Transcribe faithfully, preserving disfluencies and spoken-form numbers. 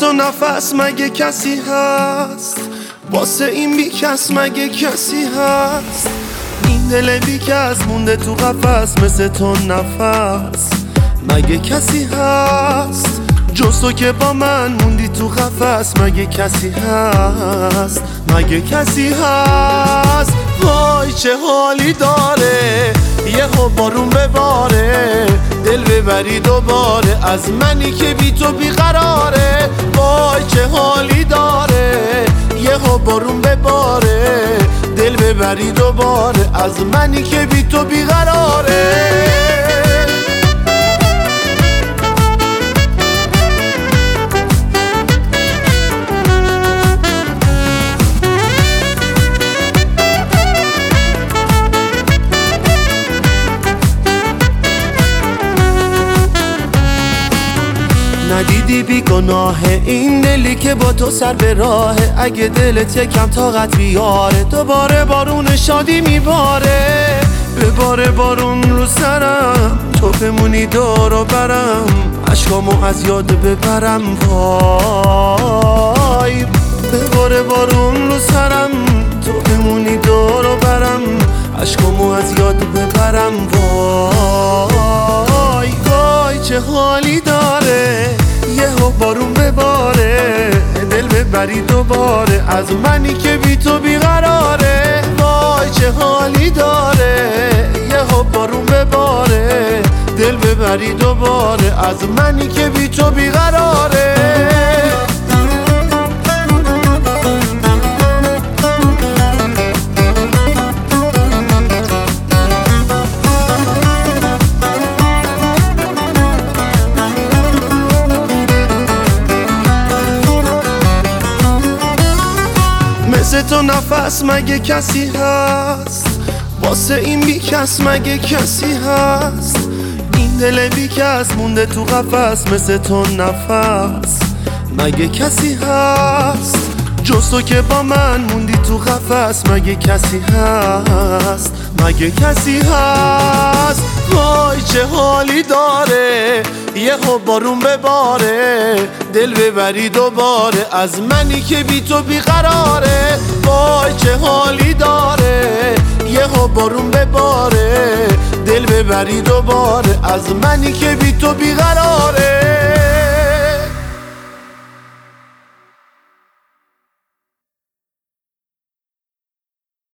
تو نفس مگه کسی هست؟ واسه این بی کس مگه کسی هست؟ این دل بی کس مونده تو قفس مثل تو نفس مگه کسی هست؟ جز تو که با من موندی تو قفس مگه کسی هست؟ مگه کسی هست؟ وای چه حالی داره یهو بارون بباره، دل ببری دوباره از منی که بی تو بیقراره. وای چه حالی داره یهو بارون بباره، دل ببری دوباره از منی که بی تو بیقراره. ندیدی بی گناه این دلی که با تو سر به راهه، اگه دلت یکم طاقت بیاره دوباره بارون شادی میباره. بباره بارون رو سرم تو بمونی دور و برم، عشقامو از یاد ببرم. وای بباره بارون رو سرم تو بمونی دور و برم، عشقامو از یاد ببرم. وای وای چه حالی داره یهو بارون بباره، دل ببری دوباره از منی که بی تو بیقراره. وای چه حالی داره یهو بارون بباره، دل ببری دوباره از منی که بی تو بیقراره. مثل تو نفس مگه کسی هست؟ واسه این بی کس مگه کسی هست؟ این دل بی کس مونده تو قفس مثل تو نفس مگه کسی هست؟ جز تو که با من موندی تو قفس مگه کسی هست؟ مگه کسی هست؟ وای چه حالی داره یهو بارون بباره، دل ببری دوباره از منی که بی تو بیقراره. وای چه حالی داره یهو بارون بباره، دل ببری دوباره از منی که بی تو بیقراره.